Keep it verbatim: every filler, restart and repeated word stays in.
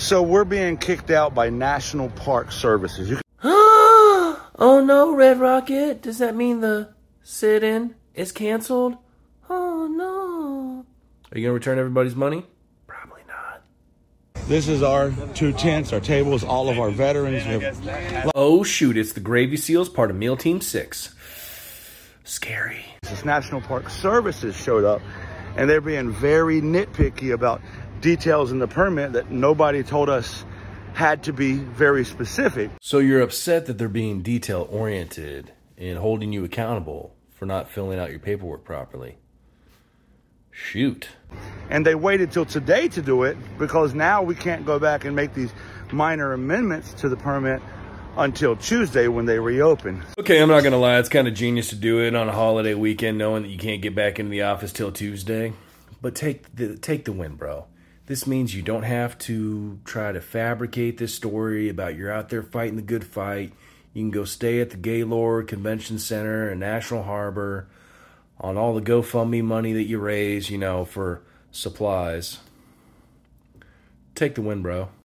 So we're being kicked out by National Park Services. You can- Oh no, Red Rocket. Does that mean the sit-in is canceled? Oh no. Are you going to return everybody's money? Probably not. This is our two tents, our tables, all of our veterans. We have- Oh shoot, it's the Gravy Seals, part of Meal Team six. Scary. This National Park Services showed up, and they're being very nitpicky about details in the permit that nobody told us had to be very specific. So you're upset that they're being detail-oriented and holding you accountable for not filling out your paperwork properly. Shoot. And they waited till today to do it because now we can't go back and make these minor amendments to the permit until Tuesday when they reopen. Okay, I'm not going to lie. It's kind of genius to do it on a holiday weekend knowing that you can't get back into the office till Tuesday. But take the, take the win, bro. This means you don't have to try to fabricate this story about you're out there fighting the good fight. You can go stay at the Gaylord Convention Center and National Harbor on all the GoFundMe money that you raise, you know, for supplies. Take the win, bro.